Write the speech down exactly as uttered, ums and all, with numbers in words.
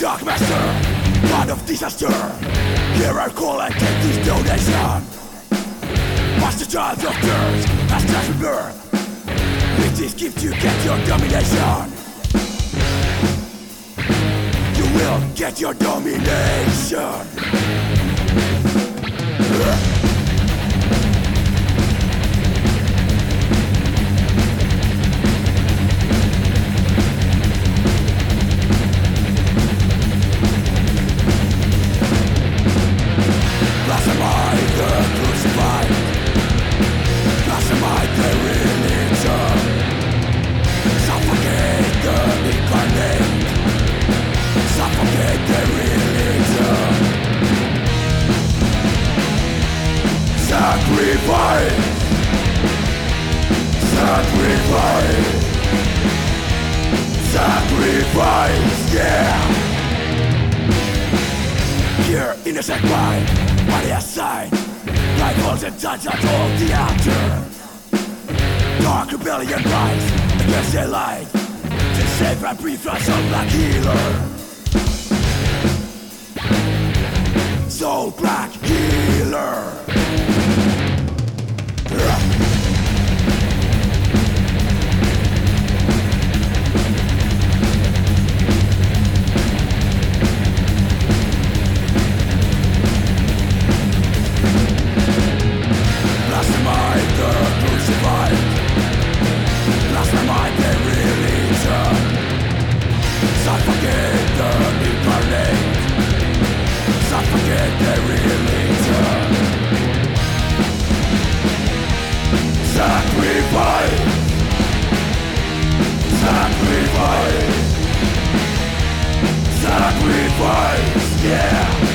Dark Master, God of disaster. Hear our call and take this donation. Master child of dirt has just birth. With this gift you get your domination. You will get your domination. Blasphemite the crucified, blasphemite the religion, suffocate the incarnate, suffocate the religion. Sacrifice, sacrifice, sacrifice, yeah. Here innocent mind, body aside, rifles and touch that hold the altar. Dark rebellion rise against the light, to save and breathe from some black healer. Soul black healer. Blasphemite the crucified, blasphemite the religion, suffocate the incarnate, suffocate the religion. Sacrifice, sacrifice, sacrifice, yeah.